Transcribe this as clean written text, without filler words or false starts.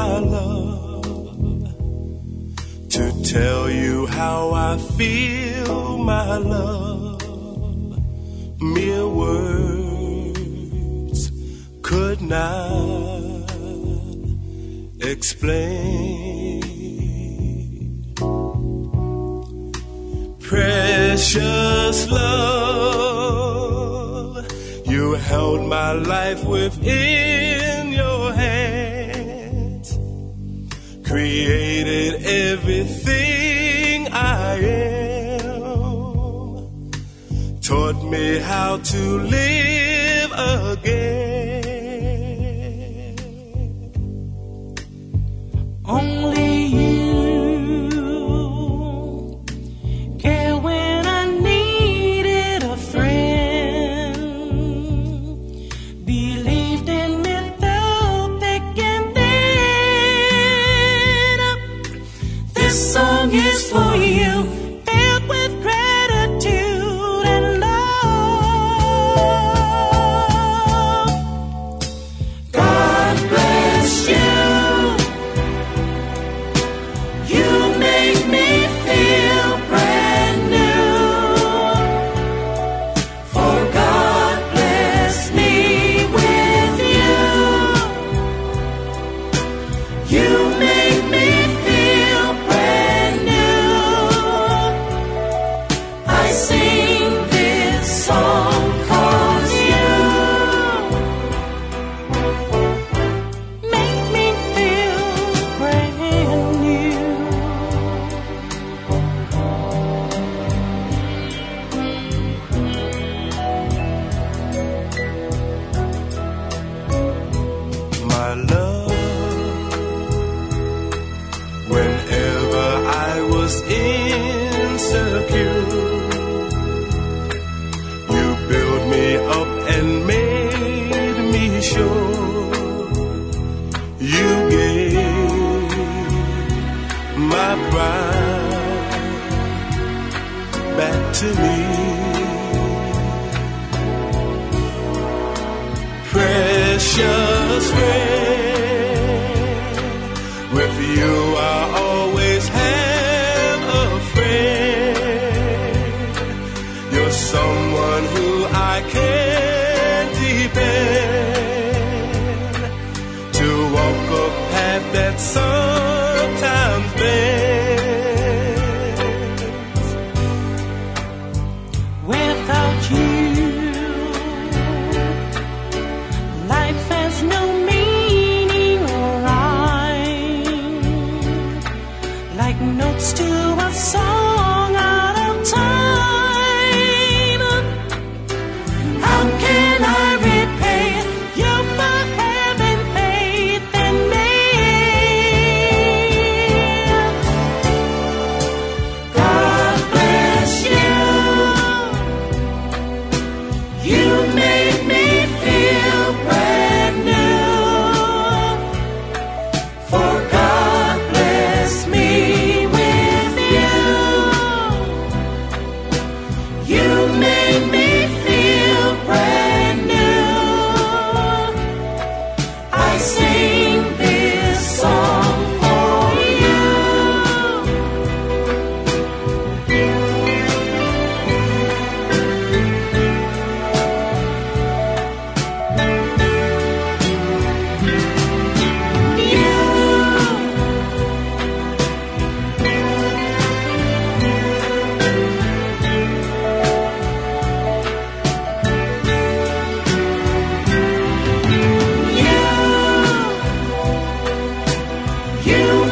my love, to tell you how I feel, my love. Mere words could not explain. Precious love, you held my life within your hands, created everything I am, taught me how to live again. Only you care when I needed a friend, believed in me through thick and thin. This song is for you, filled with gratitude and love. God bless you. You make me feel brand new. For God bless me with you. You make me feel brand new. I sing this song 'cause you make me feel brand new. My love, whenever I was insecure, you built me up and made me sure. You gave my pride back to me. Precious friend, with you I always have a friend. You're someone who I can depend, to walk a path that sometimes bends. Without you, life has no meaning or rhyme, like notes to a song out of time. How can I repay you for having faith in me? God bless you. You made me feel brand new. For God bless me with you. You made me feel brand new. I sing this song for you. You